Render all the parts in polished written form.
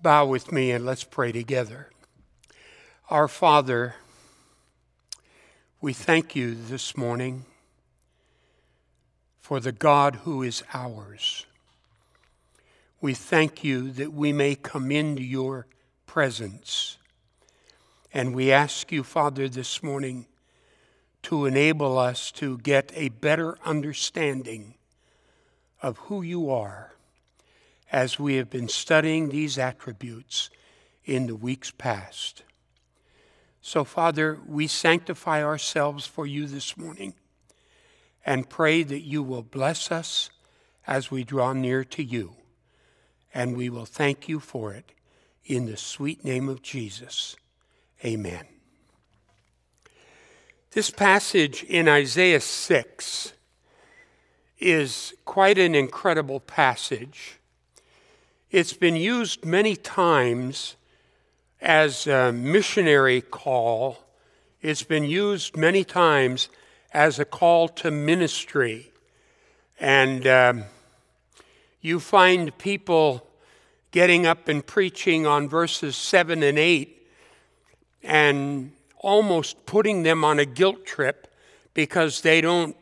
bow with me and let's pray together. Our Father, we thank you this morning for the God who is ours. We thank you that we may come into your presence. And we ask you, Father, this morning to enable us to get a better understanding of who you are as we have been studying these attributes in the weeks past. So, Father, we sanctify ourselves for you this morning and pray that you will bless us as we draw near to you. And we will thank you for it in the sweet name of Jesus. Amen. This passage in Isaiah 6 is quite an incredible passage. It's been used many times as a missionary call. It's been used many times as a call to ministry. And you find people getting up and preaching on verses 7 and 8 and almost putting them on a guilt trip because they don't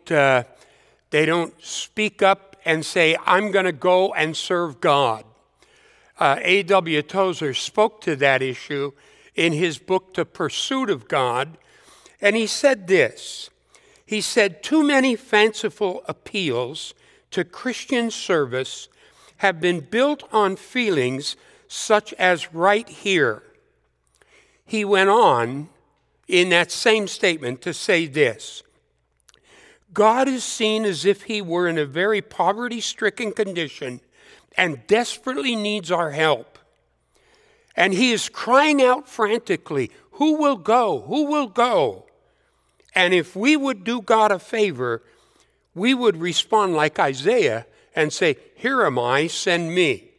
speak up and say, I'm going to go and serve God. A.W. Tozer spoke to that issue in his book, The Pursuit of God, and he said this. He said, too many fanciful appeals to Christian service have been built on feelings such as right here. He went on in that same statement to say this. God is seen as if he were in a very poverty-stricken condition and desperately needs our help. And he is crying out frantically, who will go? Who will go? And if we would do God a favor, we would respond like Isaiah and say, here am I, send me.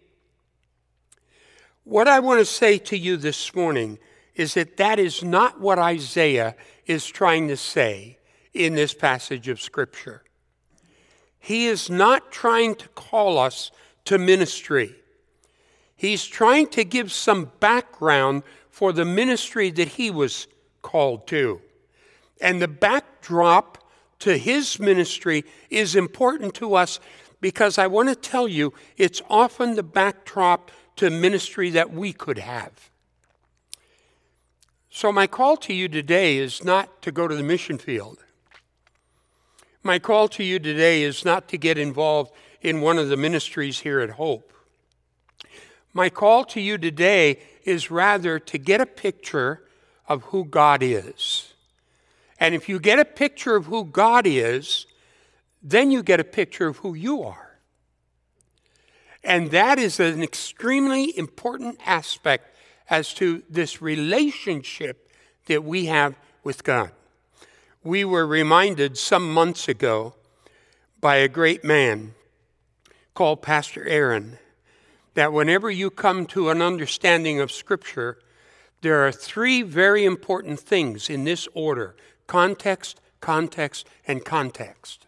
What I want to say to you this morning is that that is not what Isaiah is trying to say in this passage of Scripture. He is not trying to call us to ministry. He's trying to give some background for the ministry that he was called to. And the backdrop to his ministry is important to us because I want to tell you it's often the backdrop to ministry that we could have. So my call to you today is not to go to the mission field. My call to you today is not to get involved in one of the ministries here at Hope. My call to you today is rather to get a picture of who God is. And if you get a picture of who God is, then you get a picture of who you are. And that is an extremely important aspect as to this relationship that we have with God. We were reminded some months ago by a great man called Pastor Aaron that whenever you come to an understanding of Scripture, there are three very important things in this order: context, context, and context.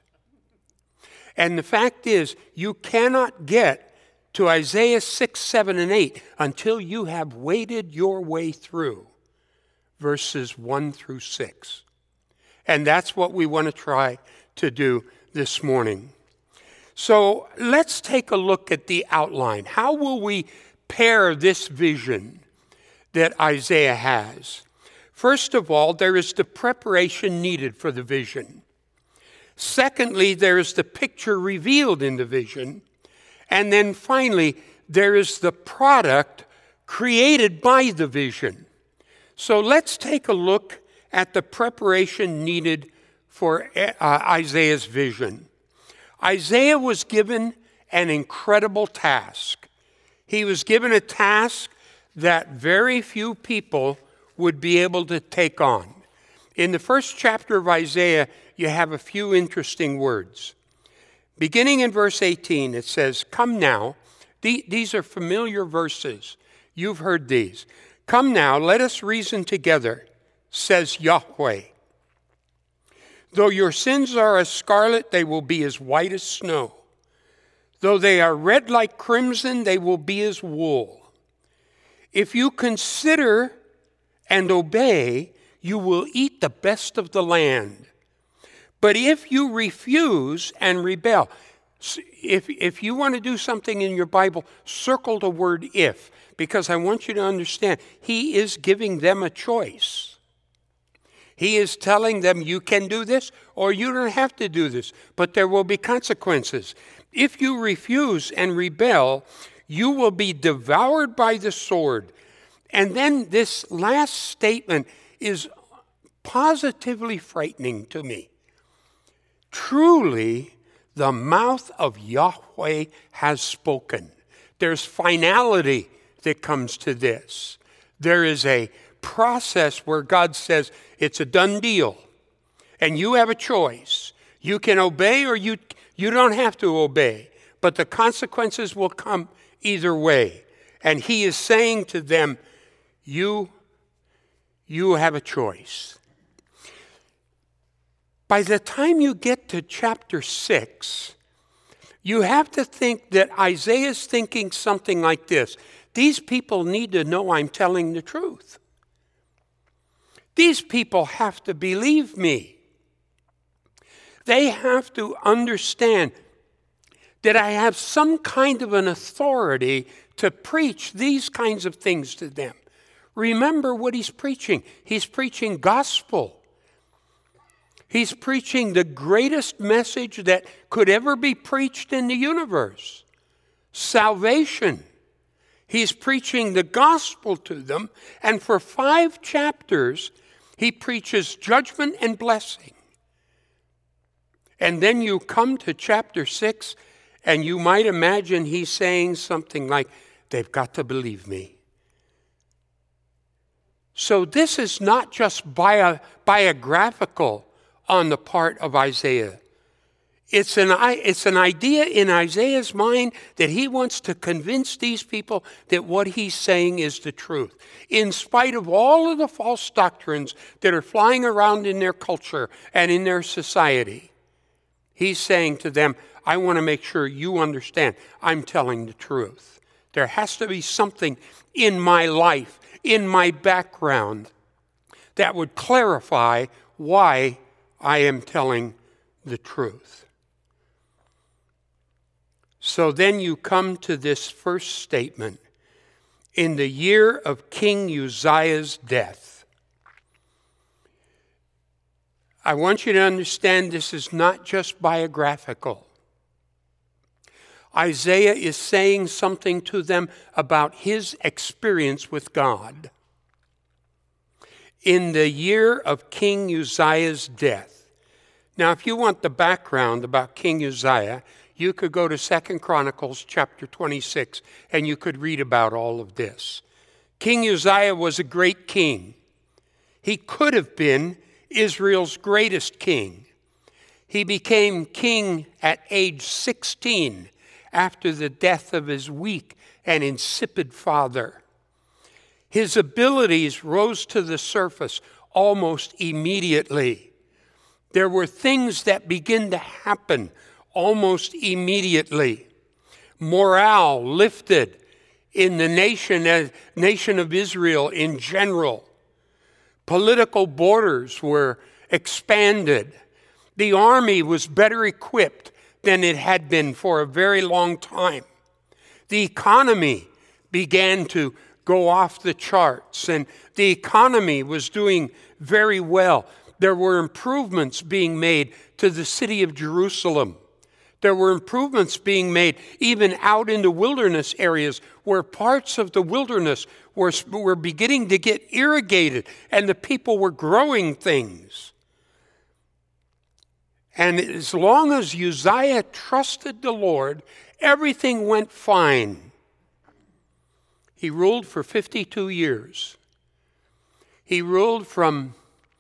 And the fact is, you cannot get to Isaiah 6, 7, and 8 until you have waded your way through verses 1 through 6. And that's what we want to try to do this morning. So let's take a look at the outline. How will we pair this vision that Isaiah has? First of all, there is the preparation needed for the vision. Secondly, there is the picture revealed in the vision. And then finally, there is the product created by the vision. So let's take a look at the preparation needed for Isaiah's vision. Isaiah was given an incredible task. He was given a task that very few people would be able to take on. In the first chapter of Isaiah, you have a few interesting words. Beginning in verse 18, it says, come now. These are familiar verses. You've heard these. Come now, let us reason together, says Yahweh. Though your sins are as scarlet, they will be as white as snow. Though they are red like crimson, they will be as wool. If you consider and obey, you will eat the best of the land. But if you refuse and rebel, if you want to do something in your Bible, circle the word if, because I want you to understand, he is giving them a choice. He is telling them you can do this or you don't have to do this, but there will be consequences. If you refuse and rebel, you will be devoured by the sword. And then this last statement is positively frightening to me. Truly, the mouth of Yahweh has spoken. There's finality that comes to this. There is a process where God says it's a done deal, and you have a choice. You can obey or you don't have to obey, but the consequences will come either way. And he is saying to them, you have a choice. By the time you get to chapter 6, you have to think that Isaiah is thinking something like this. These people need to know I'm telling the truth. These people have to believe me. They have to understand that I have some kind of an authority to preach these kinds of things to them. Remember what he's preaching. He's preaching gospel. He's preaching the greatest message that could ever be preached in the universe. Salvation. He's preaching the gospel to them, and for 5 chapters, he preaches judgment and blessing. And then you come to chapter 6, and you might imagine he's saying something like, they've got to believe me. So this is not just biographical on the part of Isaiah. It's an idea in Isaiah's mind that he wants to convince these people that what he's saying is the truth. In spite of all of the false doctrines that are flying around in their culture and in their society, he's saying to them, I want to make sure you understand I'm telling the truth. There has to be something in my life, in my background, that would clarify why I am telling the truth. So then you come to this first statement. In the year of King Uzziah's death. I want you to understand this is not just biographical. Isaiah is saying something to them about his experience with God. In the year of King Uzziah's death. Now, if you want the background about King Uzziah, you could go to 2 Chronicles chapter 26, and you could read about all of this. King Uzziah was a great king. He could have been Israel's greatest king. He became king at age 16 after the death of his weak and insipid father. His abilities rose to the surface almost immediately. There were things that began to happen almost immediately. Morale lifted in the nation of Israel in general. Political borders were expanded. The army was better equipped than it had been for a very long time. The economy began to go off the charts, and the economy was doing very well. There were improvements being made to the city of Jerusalem. There were improvements being made even out in the wilderness areas where parts of the wilderness were beginning to get irrigated and the people were growing things. And as long as Uzziah trusted the Lord, everything went fine. He ruled for 52 years. He ruled from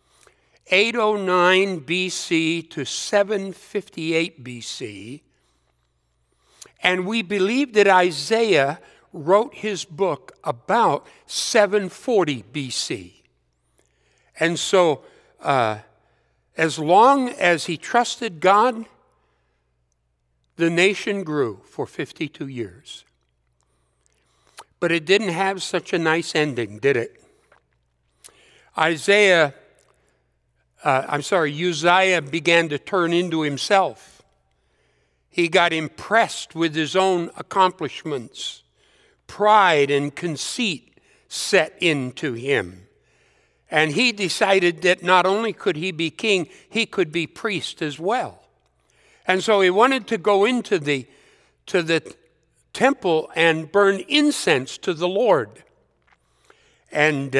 809 BC to 758 BC. And we believe that Isaiah wrote his book about 740 BC. And so, as long as he trusted God, the nation grew for 52 years. But it didn't have such a nice ending, did it? Uzziah began to turn into himself. He got impressed with his own accomplishments. Pride and conceit set into him. And he decided that not only could he be king, he could be priest as well. And so he wanted to go into the temple and burn incense to the Lord. And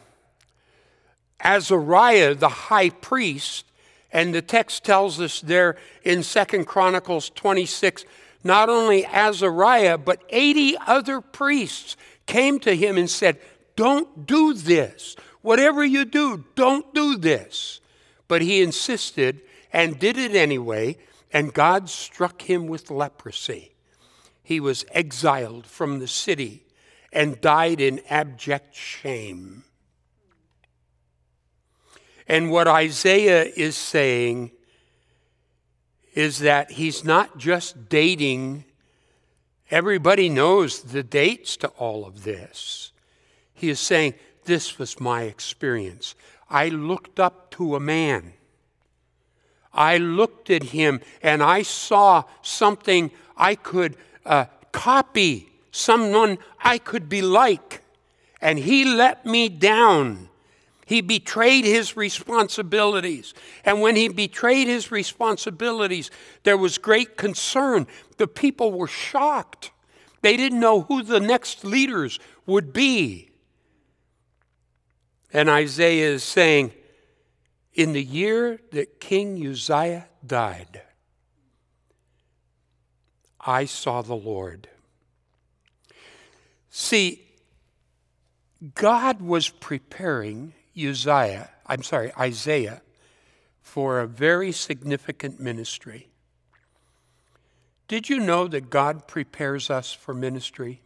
Azariah, the high priest, and the text tells us there in 2 Chronicles 26, not only Azariah, but 80 other priests came to him and said, "Don't do this. Whatever you do, don't do this." But he insisted and did it anyway, and God struck him with leprosy. He was exiled from the city and died in abject shame. And what Isaiah is saying is that he's not just dating. Everybody knows the dates to all of this. He is saying, this was my experience. I looked up to a man. I looked at him and I saw something I could copy, someone I could be like. And he let me down. He betrayed his responsibilities. And when he betrayed his responsibilities, there was great concern. The people were shocked. They didn't know who the next leaders would be. And Isaiah is saying, in the year that King Uzziah died, I saw the Lord. See, God was preparing Isaiah for a very significant ministry. Did you know that God prepares us for ministry?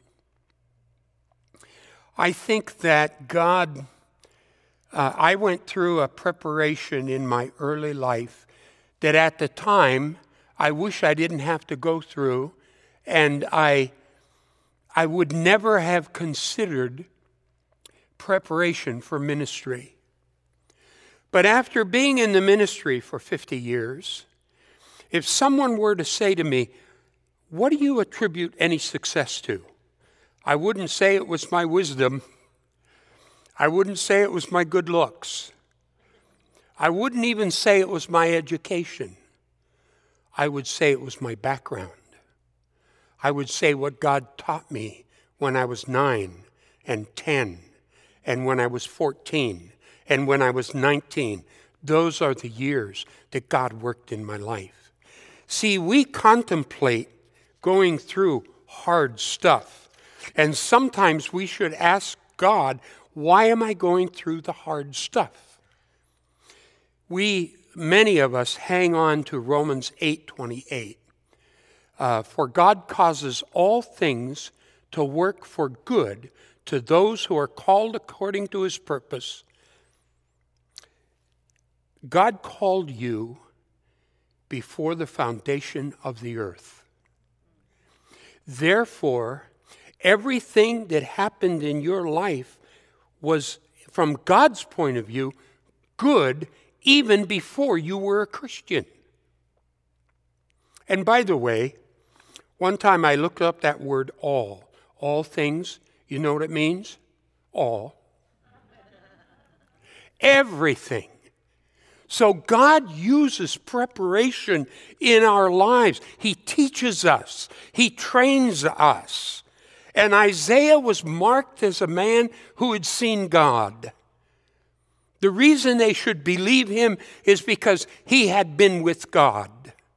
I think that God, I went through a preparation in my early life that at the time I wish I didn't have to go through, and I would never have considered preparation for ministry. But after being in the ministry for 50 years, if someone were to say to me, "What do you attribute any success to?" I wouldn't say it was my wisdom. I wouldn't say it was my good looks. I wouldn't even say it was my education. I would say it was my background. I would say what God taught me when I was 9 and 10 and when I was 14 and when I was 19. Those are the years that God worked in my life. See, we contemplate going through hard stuff. And sometimes we should ask God, why am I going through the hard stuff? Many of us hang on to Romans 8:28. For God causes all things to work for good to those who are called according to his purpose. God called you before the foundation of the earth. Therefore, everything that happened in your life was, from God's point of view, good even before you were a Christian. And by the way, one time I looked up that word all. All things, you know what it means? All. Everything. So God uses preparation in our lives. He teaches us. He trains us. And Isaiah was marked as a man who had seen God. The reason they should believe him is because he had been with God.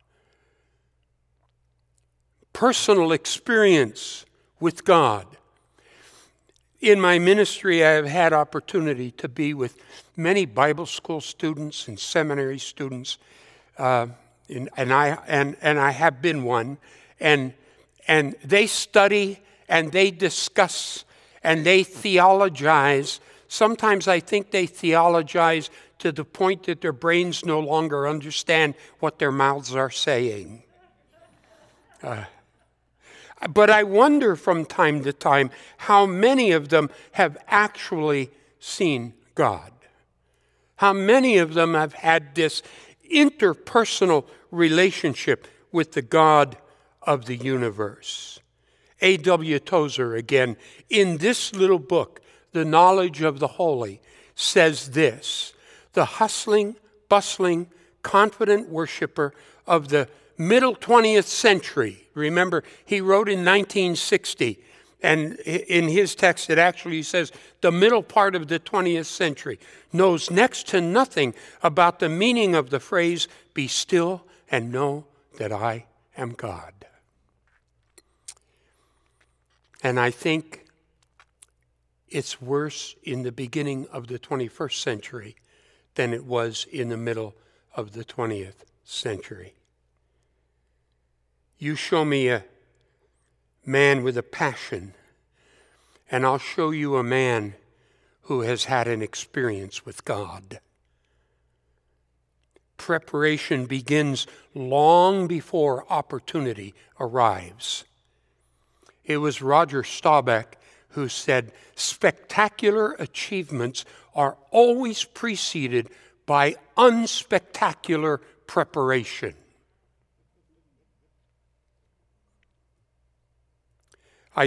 Personal experience with God. In my ministry, I have had opportunity to be with many Bible school students and seminary students, and I have been one. And they study and they discuss and they theologize. Sometimes I think they theologize to the point that their brains no longer understand what their mouths are saying. But I wonder from time to time how many of them have actually seen God. How many of them have had this interpersonal relationship with the God of the universe. A.W. Tozer, again, in this little book, The Knowledge of the Holy, says this: the hustling, bustling, confident worshiper of the middle 20th century. Remember, he wrote in 1960, and in his text it actually says the middle part of the 20th century, knows next to nothing about the meaning of the phrase, "Be still and know that I am God." And I think it's worse in the beginning of the 21st century than it was in the middle of the 20th century. You show me a man with a passion, and I'll show you a man who has had an experience with God. Preparation begins long before opportunity arrives. It was Roger Staubach who said, "Spectacular achievements are always preceded by unspectacular preparation." I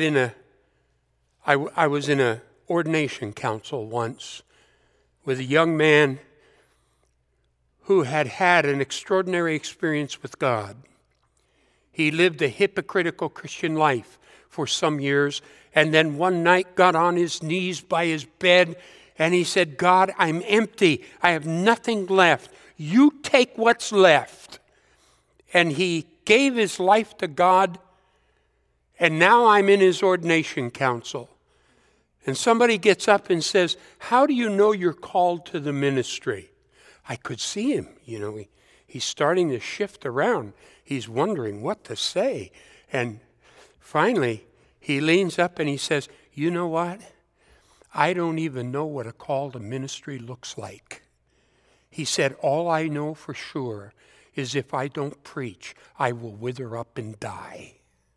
was in an ordination council once with a young man who had had an extraordinary experience with God. He lived a hypocritical Christian life for some years, and then one night got on his knees by his bed and he said, "God, I'm empty. I have nothing left. You take what's left." And he gave his life to God, and now I'm in his ordination council. And somebody gets up and says, "How do you know you're called to the ministry?" I could see him, he's starting to shift around. He's wondering what to say. And finally, he leans up and he says, "You know what? I don't even know what a call to ministry looks like." He said, "All I know for sure is if I don't preach, I will wither up and die."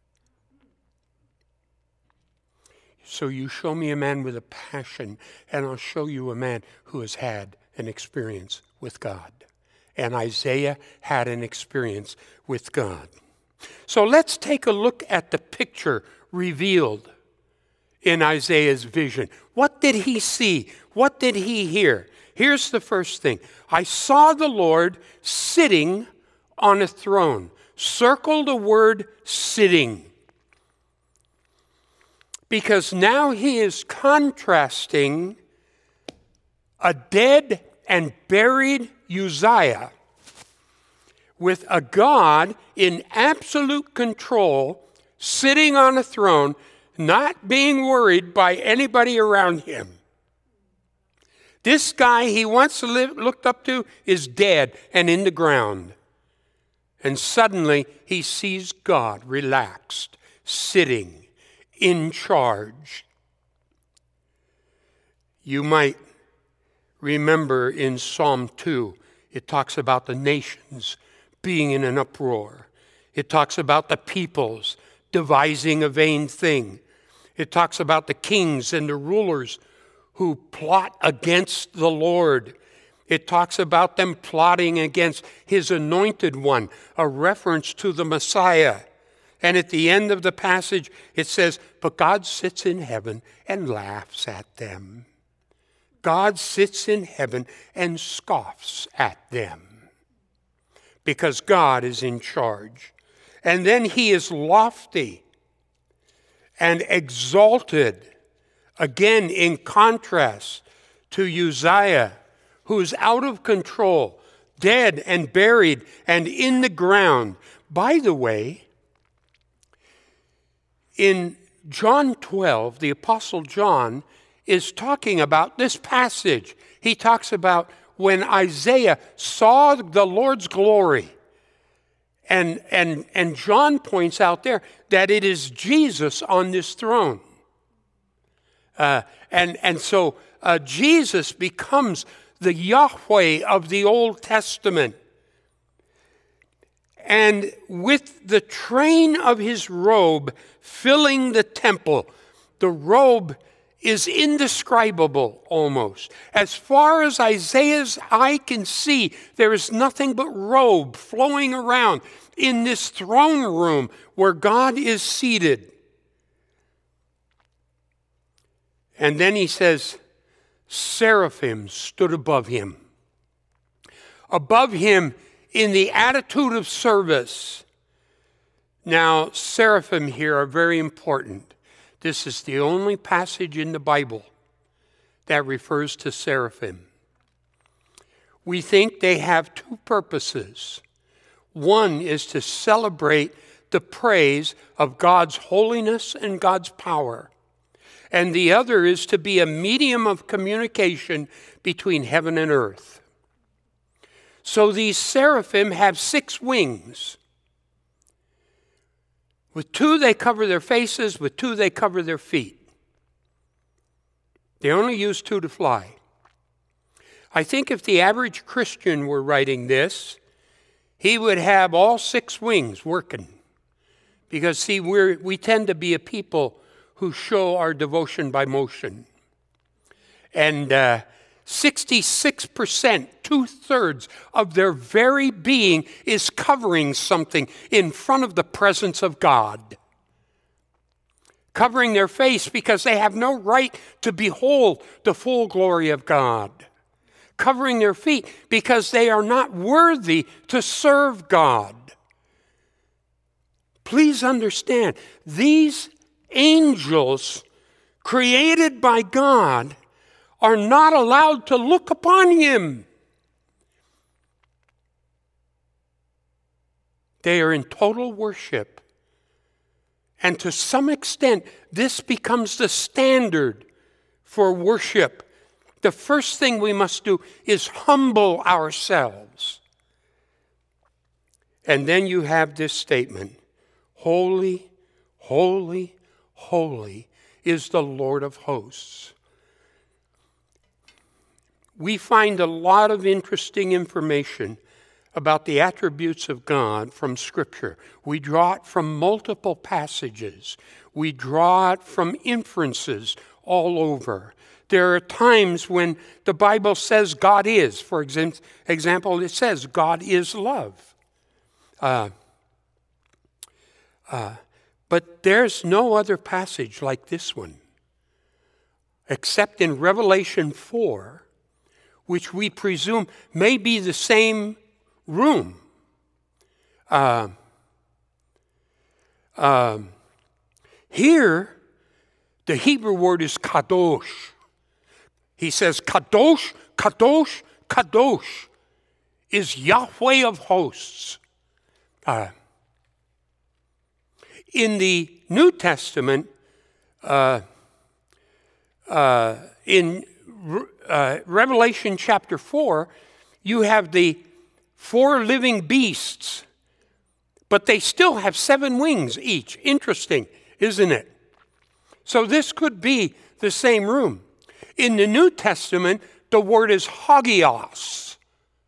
So you show me a man with a passion, and I'll show you a man who has had an experience with God. And Isaiah had an experience with God. So let's take a look at the picture revealed in Isaiah's vision. What did he see? What did he hear? Here's the first thing. I saw the Lord sitting on a throne. Circle the word sitting. Because now he is contrasting a dead and buried Uzziah with a God in absolute control, sitting on a throne, not being worried by anybody around him. This guy he once looked up to is dead and in the ground. And suddenly he sees God relaxed, sitting, in charge. You might remember in Psalm 2, it talks about the nations being in an uproar. It talks about the peoples devising a vain thing. It talks about the kings and the rulers who plot against the Lord. It talks about them plotting against his anointed one, a reference to the Messiah. And at the end of the passage, it says, "But God sits in heaven and laughs at them." God sits in heaven and scoffs at them because God is in charge. And then he is lofty and exalted, again in contrast to Uzziah, who is out of control, dead and buried and in the ground. By the way, in John 12, the Apostle John is talking about this passage. He talks about when Isaiah saw the Lord's glory. And John points out there that it is Jesus on this throne. So Jesus becomes the Yahweh of the Old Testament. and with the train of his robe filling the temple. The robe is indescribable almost. As far as Isaiah's eye can see, there is nothing but robe flowing around in this throne room where God is seated. And then he says, seraphim stood above him. Above him in the attitude of service. Now, seraphim here are very important. This is the only passage in the Bible that refers to seraphim. We think they have two purposes. One is to celebrate the praise of God's holiness and God's power. And the other is to be a medium of communication between heaven and earth. So these seraphim have 6 wings. With 2 they cover their faces, with 2 they cover their feet. They only use 2 to fly. I think if the average Christian were writing this, he would have all 6 wings working. Because see, we tend to be a people who show our devotion by motion. And 66%, 2/3 of their very being is covering something in front of the presence of God. Covering their face because they have no right to behold the full glory of God. Covering their feet because they are not worthy to serve God. Please understand, these angels created by God are not allowed to look upon him. They are in total worship. And to some extent, this becomes the standard for worship. The first thing we must do is humble ourselves. And then you have this statement, holy, holy, holy is the Lord of hosts. We find a lot of interesting information about the attributes of God from Scripture. We draw it from multiple passages. We draw it from inferences all over. There are times when the Bible says God is. For example, it says God is love. But there's no other passage like this one, except in Revelation 4, which we presume may be the same room. Here, the Hebrew word is kadosh. He says, kadosh, kadosh, kadosh is Yahweh of hosts. In the New Testament, in Revelation chapter 4, you have the 4 living beasts, but they still have 7 wings each. Interesting, isn't it? So this could be the same room. In the New Testament, the word is hagios.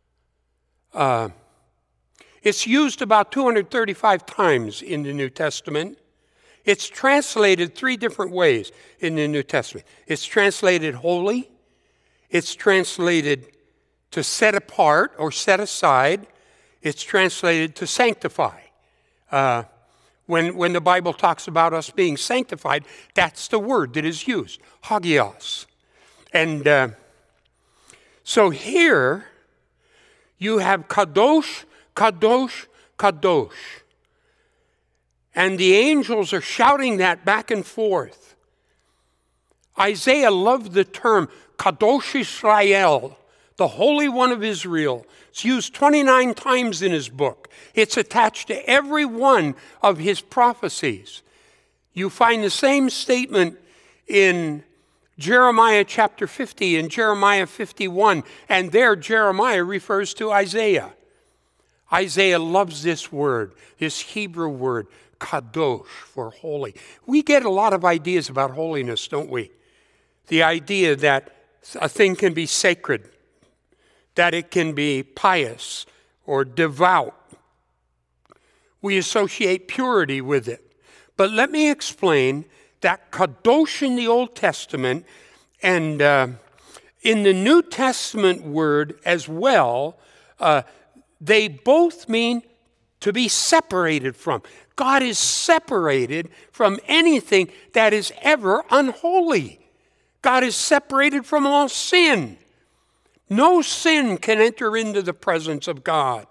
It's used about 235 times in the New Testament. It's translated 3 different ways in the New Testament. It's translated holy. It's translated to set apart or set aside. It's translated to sanctify. When the Bible talks about us being sanctified, that's the word that is used, hagios. And so here you have kadosh, kadosh, kadosh. And the angels are shouting that back and forth. Isaiah loved the term Kadosh Israel, the Holy One of Israel. It's used 29 times in his book. It's attached to every one of his prophecies. You find the same statement in Jeremiah chapter 50 and Jeremiah 51, and there Jeremiah refers to Isaiah. Isaiah loves this word, this Hebrew word, kadosh, for holy. We get a lot of ideas about holiness, don't we? The idea that a thing can be sacred, that it can be pious or devout. We associate purity with it. But let me explain that kadosh in the Old Testament and in the New Testament word as well, they both mean to be separated from. God is separated from anything that is ever unholy. God is separated from all sin. No sin can enter into the presence of God.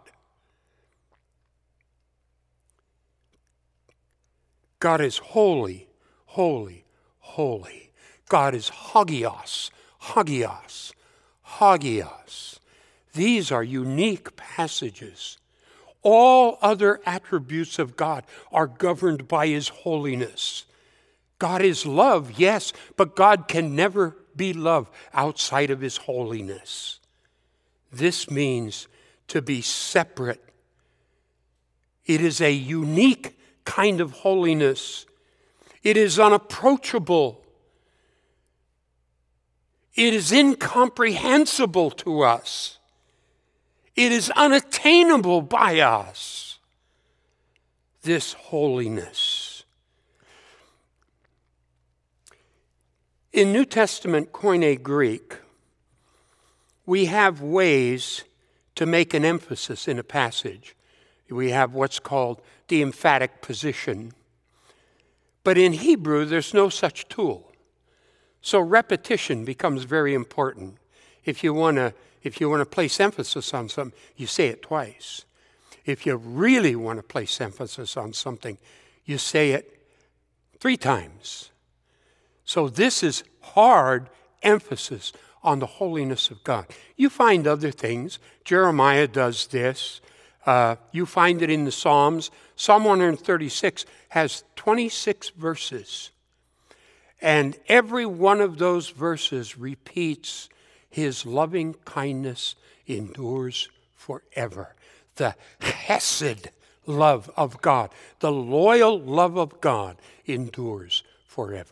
God is holy, holy, holy. God is hagios, hagios, hagios. These are unique passages. All other attributes of God are governed by his holiness. God is love, yes, but God can never be love outside of his holiness. This means to be separate. It is a unique kind of holiness. It is unapproachable. It is incomprehensible to us. It is unattainable by us, this holiness. In New Testament Koine Greek, we have ways to make an emphasis in a passage. We have what's called the emphatic position. But in Hebrew, there's no such tool. So repetition becomes very important. If you want to place emphasis on something, you say it twice. If you really want to place emphasis on something, you say it 3 times. So this is hard emphasis on the holiness of God. You find other things. Jeremiah does this. You find it in the Psalms. Psalm 136 has 26 verses. And every one of those verses repeats his loving kindness endures forever. The chesed love of God, the loyal love of God endures forever.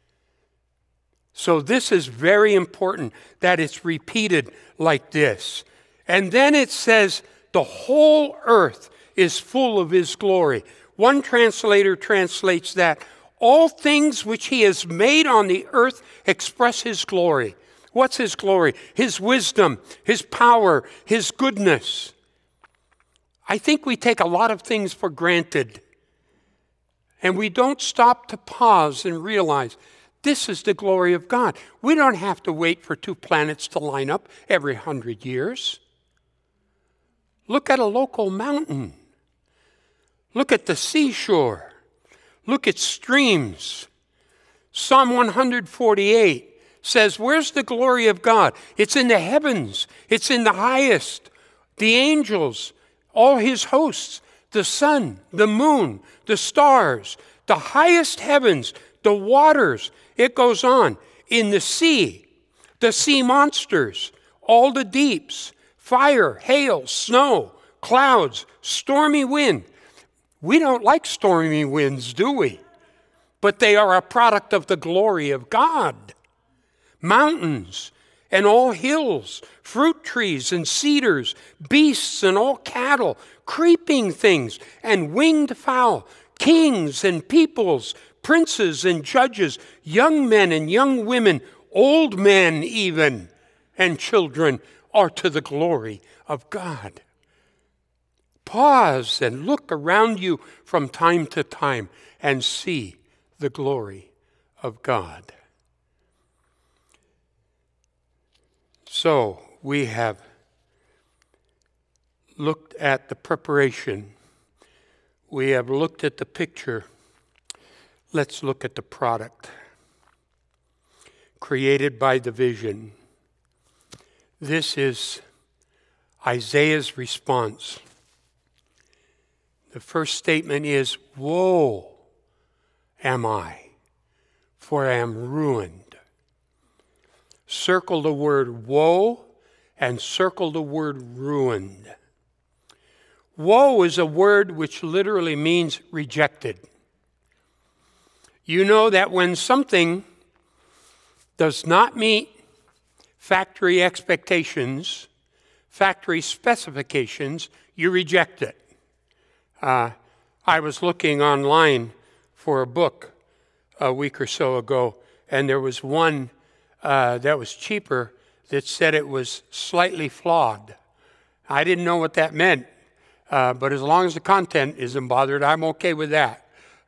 So this is very important that it's repeated like this. And then it says, the whole earth is full of his glory. One translator translates that, all things which he has made on the earth express his glory. What's his glory? His wisdom, his power, his goodness. I think we take a lot of things for granted. And we don't stop to pause and realize this is the glory of God. We don't have to wait for 2 planets to line up every 100 years. Look at a local mountain. Look at the seashore. Look at streams. Psalm 148 says, where's the glory of God? It's in the heavens. It's in the highest. The angels, all his hosts, the sun, the moon, the stars, the highest heavens, the waters. It goes on. In the sea monsters, all the deeps, fire, hail, snow, clouds, stormy wind. We don't like stormy winds, do we? But they are a product of the glory of God. Mountains and all hills, fruit trees and cedars, beasts and all cattle, creeping things and winged fowl, kings and peoples, princes and judges, young men and young women, old men even, and children are to the glory of God. Pause and look around you from time to time and see the glory of God. So we have looked at the preparation. We have looked at the picture. Let's look at the product created by the vision. This is Isaiah's response. The first statement is, woe am I, for I am ruined. Circle the word woe and circle the word ruined. Woe is a word which literally means rejected. You know that when something does not meet factory expectations, factory specifications, you reject it. I was looking online for a book a week or so ago, and there was one that was cheaper that said it was slightly flawed. I didn't know what that meant, but as long as the content isn't bothered, I'm okay with that.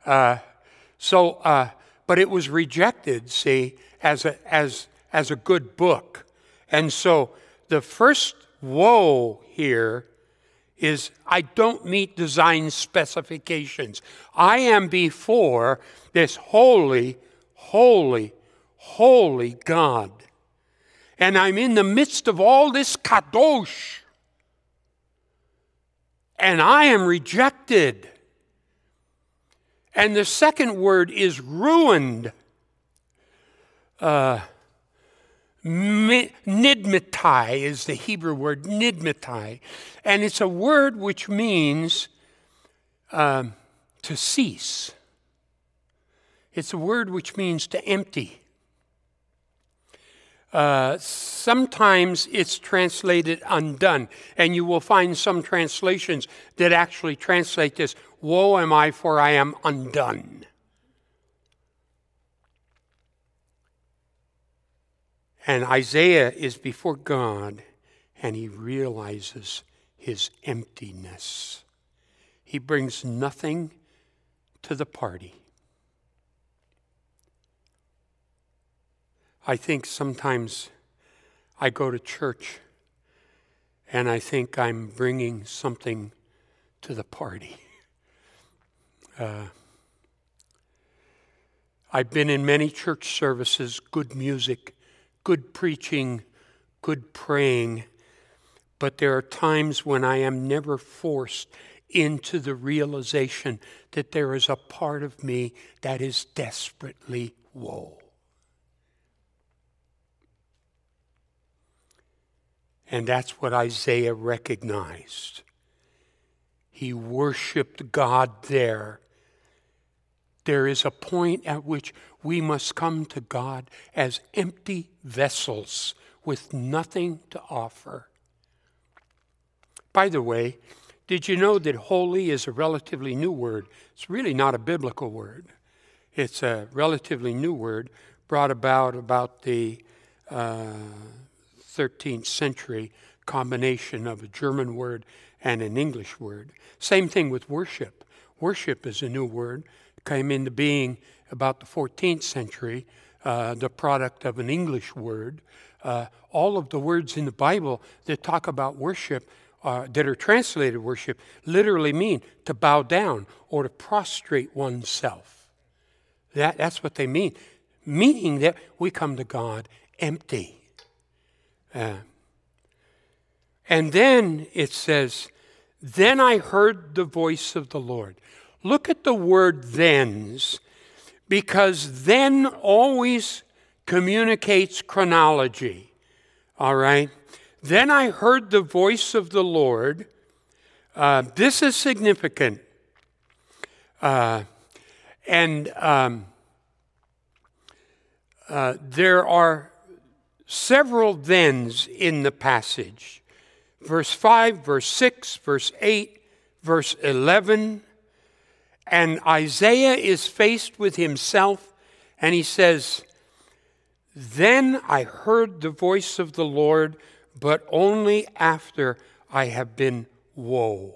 But it was rejected, see, as a good book. And so the first woe here is I don't meet design specifications. I am before this holy, holy, holy God. And I'm in the midst of all this kadosh. And I am rejected. And the second word is ruined. Nidmatai is the Hebrew word, nidmatai. And it's a word which means to cease. It's a word which means to empty. Sometimes it's translated undone. And you will find some translations that actually translate this, woe am I, for I am undone. And Isaiah is before God, and he realizes his emptiness. He brings nothing to the party. I think sometimes I go to church, and I think I'm bringing something to the party. I've been in many church services, good music, good preaching, good praying, but there are times when I am never forced into the realization that there is a part of me that is desperately woe. And that's what Isaiah recognized. He worshiped God there. There is a point at which we must come to God as empty vessels with nothing to offer. By the way, did you know that holy is a relatively new word? It's really not a biblical word. It's a relatively new word brought about the 13th century combination of a German word and an English word. Same thing with worship. Worship is a new word. Came into being about the 14th century, the product of an English word. All of the words in the Bible that talk about worship, that are translated worship, literally mean to bow down or to prostrate oneself. That's what they mean. Meaning that we come to God empty. And then it says, then I heard the voice of the Lord. Look at the word thens, because then always communicates chronology. All right? Then I heard the voice of the Lord. This is significant. There are several thens in the passage. Verse 5, verse 6, verse 8, verse 11. And Isaiah is faced with himself, and he says, then I heard the voice of the Lord, but only after I have been woe.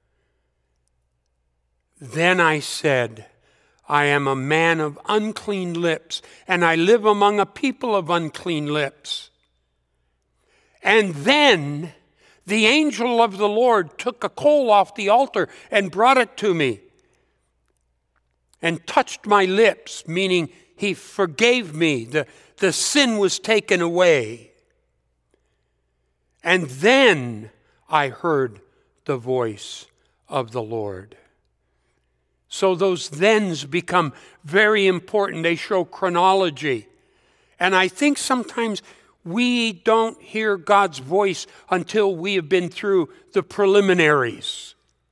Then I said, I am a man of unclean lips, and I live among a people of unclean lips. And then the angel of the Lord took a coal off the altar and brought it to me and touched my lips, meaning he forgave me. The sin was taken away. And then I heard the voice of the Lord. So those thens become very important. They show chronology. And I think sometimes we don't hear God's voice until we have been through the preliminaries.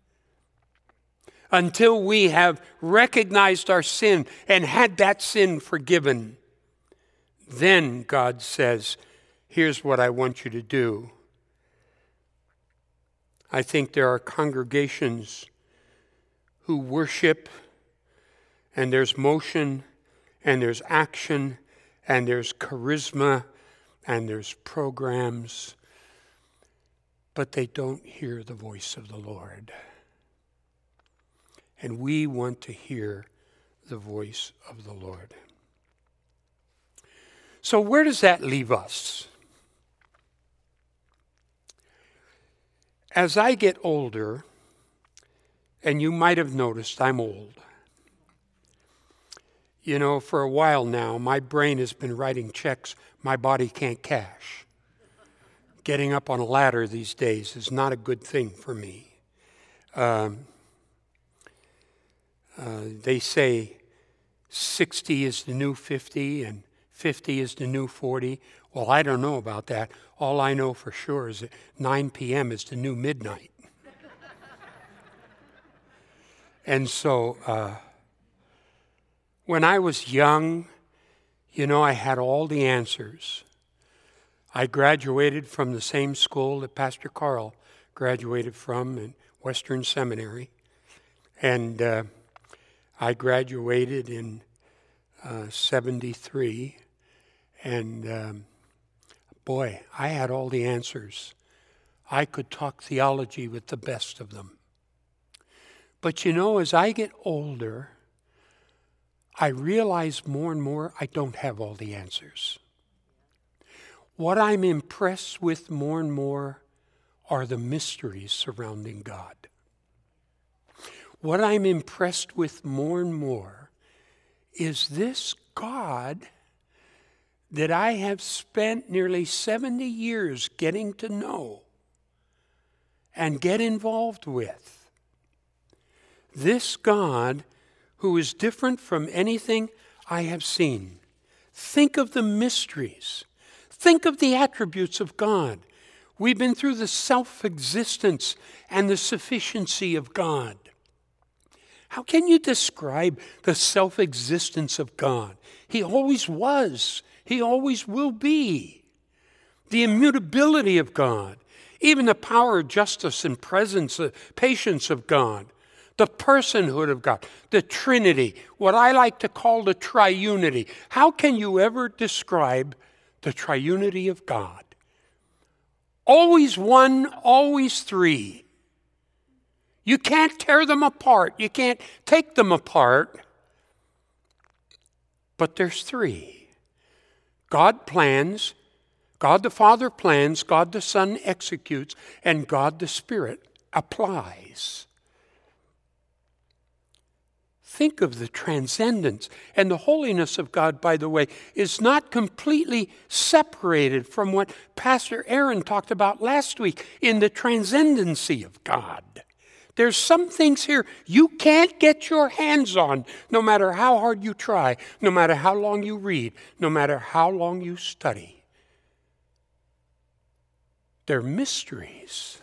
Until we have recognized our sin and had that sin forgiven. Then God says, here's what I want you to do. I think there are congregations who worship, and there's motion, and there's action, and there's charisma, and there's programs, but they don't hear the voice of the Lord. And we want to hear the voice of the Lord. So where does that leave us? As I get older, and you might have noticed I'm old. You know, for a while now, my brain has been writing checks my body can't cash. Getting up on a ladder these days is not a good thing for me. They say 60 is the new 50 and 50 is the new 40. Well, I don't know about that. All I know for sure is that 9 p.m. is the new midnight. And so when I was young, you know, I had all the answers. I graduated from the same school that Pastor Carl graduated from in Western Seminary. And I graduated in 73. And boy, I had all the answers. I could talk theology with the best of them. But you know, as I get older, I realize more and more I don't have all the answers. What I'm impressed with more and more are the mysteries surrounding God. What I'm impressed with more and more is this God that I have spent nearly 70 years getting to know and get involved with. This God who is different from anything I have seen. Think of the mysteries. Think of the attributes of God. We've been through the self-existence and the sufficiency of God. How can you describe the self-existence of God? He always was. He always will be. The immutability of God. Even the power, justice, and presence, patience of God. The personhood of God, the Trinity, what I like to call the triunity. How can you ever describe the triunity of God? Always one, always three. You can't tear them apart. You can't take them apart. But there's three. God plans, God the Father plans, God the Son executes, and God the Spirit applies. Think of the transcendence. And the holiness of God, by the way, is not completely separated from what Pastor Aaron talked about last week in the transcendency of God. There's some things here you can't get your hands on, no matter how hard you try, no matter how long you read, no matter how long you study. They're mysteries.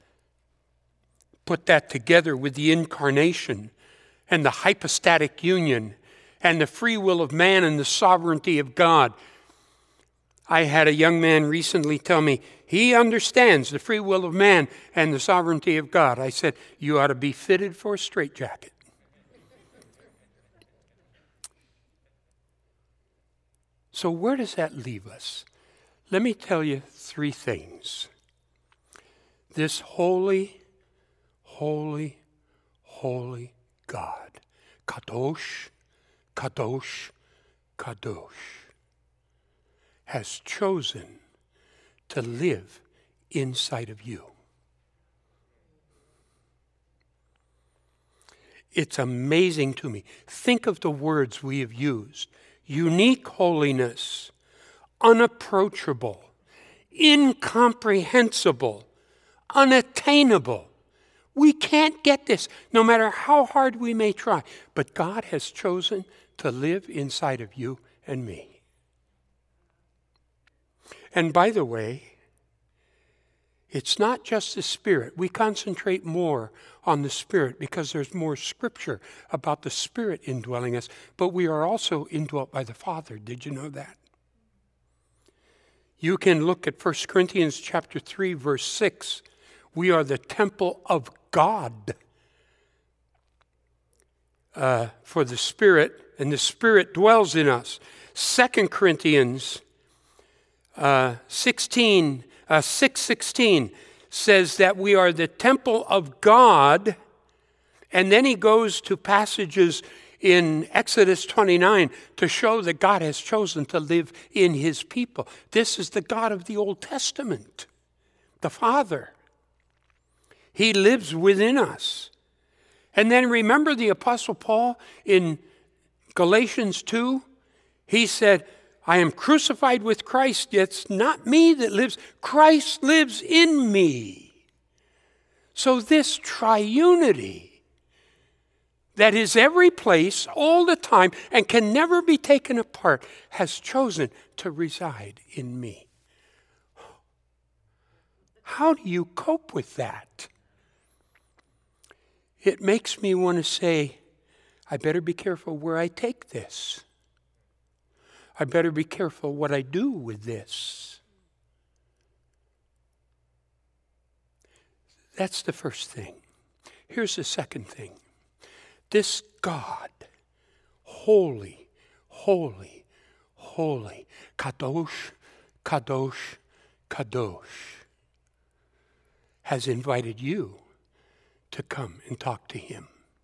Put that together with the incarnation and the hypostatic union, and the free will of man and the sovereignty of God. I had a young man recently tell me he understands the free will of man and the sovereignty of God. I said, you ought to be fitted for a straitjacket. So where does that leave us? Let me tell you three things. This holy, holy, holy God, Kadosh, Kadosh, Kadosh, has chosen to live inside of you. It's amazing to me. Think of the words we have used. Unique holiness, unapproachable, incomprehensible, unattainable. We can't get this, no matter how hard we may try. But God has chosen to live inside of you and me. And by the way, it's not just the Spirit. We concentrate more on the Spirit because there's more Scripture about the Spirit indwelling us. But we are also indwelt by the Father. Did you know that? You can look at 1 Corinthians chapter 3, verse 6. We are the temple of God. for the Spirit, and the Spirit dwells in us. 2 Corinthians 6:16 says that we are the temple of God, and then he goes to passages in Exodus 29 to show that God has chosen to live in his people. This is the God of the Old Testament, the Father. He lives within us. And then remember the Apostle Paul in Galatians 2? He said, I am crucified with Christ, yet it's not me that lives. Christ lives in me. So this triunity that is every place, all the time, and can never be taken apart, has chosen to reside in me. How do you cope with that? It makes me want to say, I better be careful where I take this. I better be careful what I do with this. That's the first thing. Here's the second thing. This God, holy, holy, holy, kadosh, kadosh, kadosh, has invited you to come and talk to him.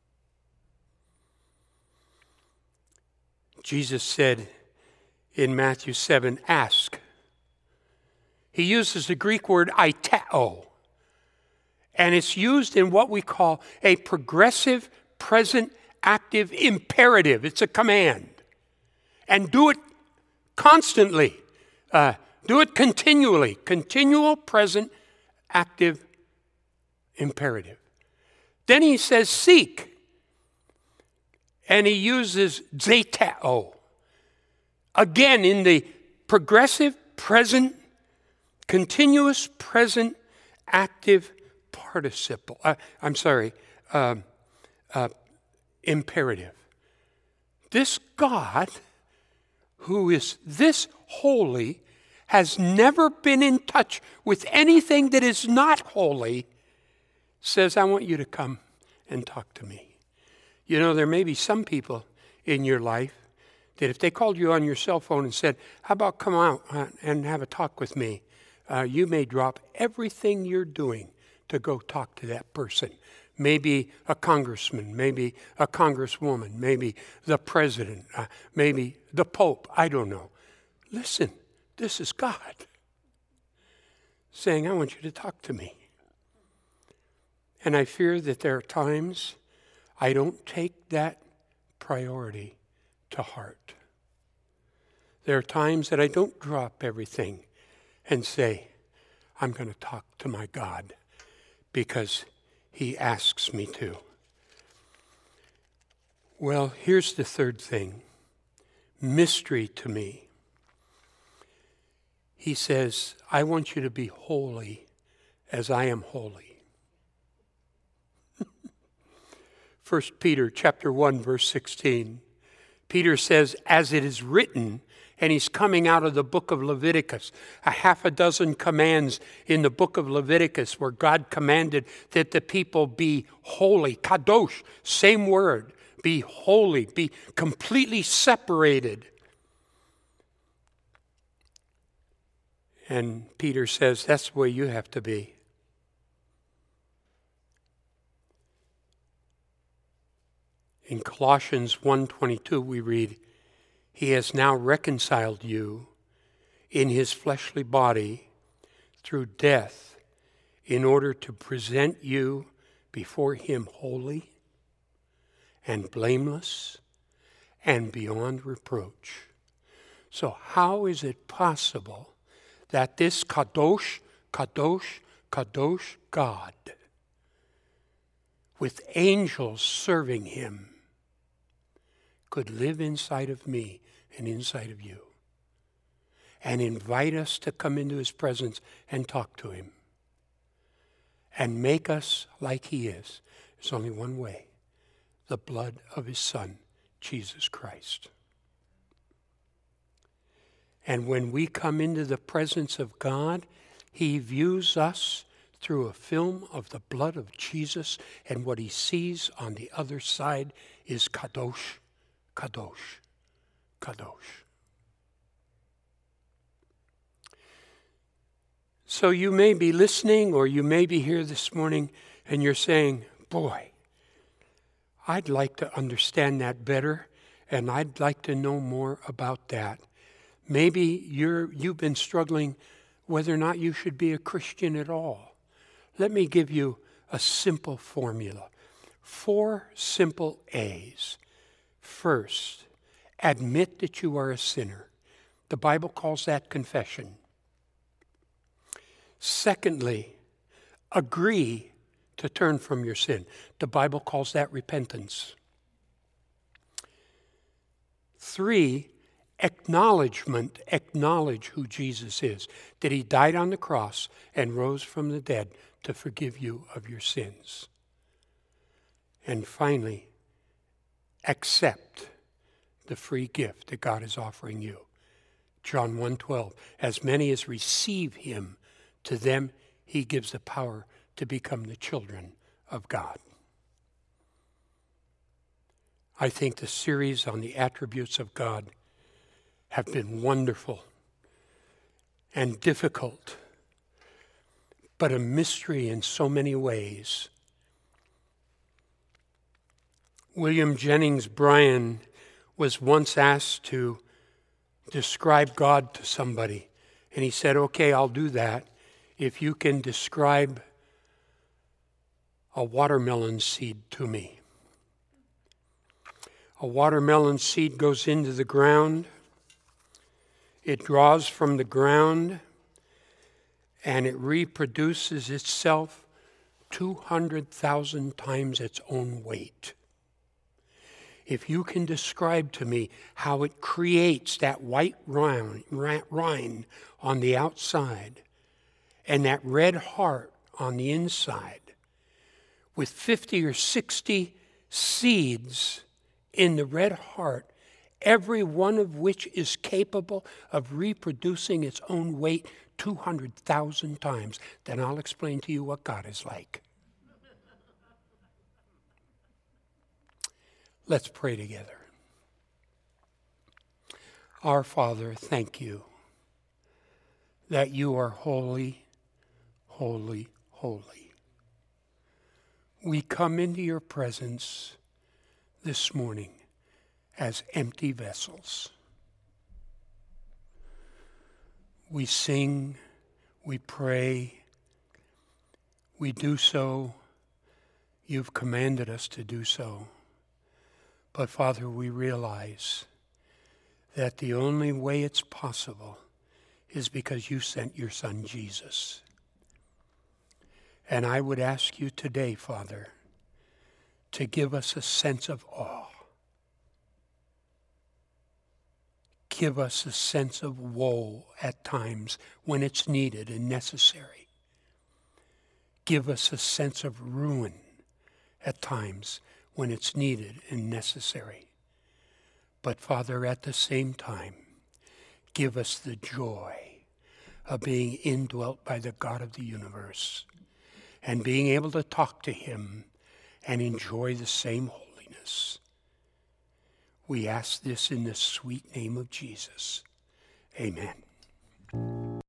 Jesus said in Matthew 7, ask. He uses the Greek word aiteo, and it's used in what we call a progressive, present, active imperative. It's a command. And do it constantly. Do it continually. Continual, present, active imperative. Then he says seek. And he uses zeteo. Again, in the progressive, present, continuous, present, active participle. Imperative. This God, who is this holy, has never been in touch with anything that is not holy, says, I want you to come and talk to me. You know, there may be some people in your life that if they called you on your cell phone and said, how about come out and have a talk with me, you may drop everything you're doing to go talk to that person. Maybe a congressman, maybe a congresswoman, maybe the president, maybe the Pope, I don't know. Listen, this is God saying, I want you to talk to me. And I fear that there are times I don't take that priority to heart. There are times that I don't drop everything and say, I'm going to talk to my God because he asks me to. Well, here's the third thing. Mystery to me. He says, I want you to be holy as I am holy. 1 Peter chapter 1, verse 16. Peter says, as it is written, and he's coming out of the book of Leviticus, a half a dozen commands in the book of Leviticus where God commanded that the people be holy, kadosh, same word, be holy, be completely separated. And Peter says, that's the way you have to be. In Colossians 1:22 we read, he has now reconciled you in his fleshly body through death in order to present you before him holy and blameless and beyond reproach. So how is it possible that this kadosh, kadosh, kadosh God, with angels serving him, could live inside of me and inside of you and invite us to come into his presence and talk to him and make us like he is? There's only one way, the blood of his Son, Jesus Christ. And when we come into the presence of God, he views us through a film of the blood of Jesus, and what he sees on the other side is Kadosh, Kadosh, Kadosh. So you may be listening, or you may be here this morning and you're saying, boy, I'd like to understand that better, and I'd like to know more about that. Maybe you've been struggling whether or not you should be a Christian at all. Let me give you a simple formula. 4 simple A's. First, admit that you are a sinner. The Bible calls that confession. Secondly, agree to turn from your sin. The Bible calls that repentance. 3, acknowledgement. Acknowledge who Jesus is, that he died on the cross and rose from the dead to forgive you of your sins. And finally, accept the free gift that God is offering you. John 1:12, as many as receive him, to them he gives the power to become the children of God. I think the series on the attributes of God have been wonderful and difficult, but a mystery in so many ways. William Jennings Bryan was once asked to describe God to somebody, and he said, okay, I'll do that if you can describe a watermelon seed to me. A watermelon seed goes into the ground. It draws from the ground, and it reproduces itself 200,000 times its own weight. If you can describe to me how it creates that white rind on the outside and that red heart on the inside, with 50 or 60 seeds in the red heart, every one of which is capable of reproducing its own weight 200,000 times, then I'll explain to you what God is like. Let's pray together. Our Father, thank you that you are holy, holy, holy. We come into your presence this morning as empty vessels. We sing, we pray, we do so. You've commanded us to do so. But Father, we realize that the only way it's possible is because you sent your Son Jesus. And I would ask you today, Father, to give us a sense of awe. Give us a sense of woe at times when it's needed and necessary. Give us a sense of ruin at times when it's needed and necessary. But Father, at the same time, give us the joy of being indwelt by the God of the universe and being able to talk to him and enjoy the same holiness. We ask this in the sweet name of Jesus. Amen.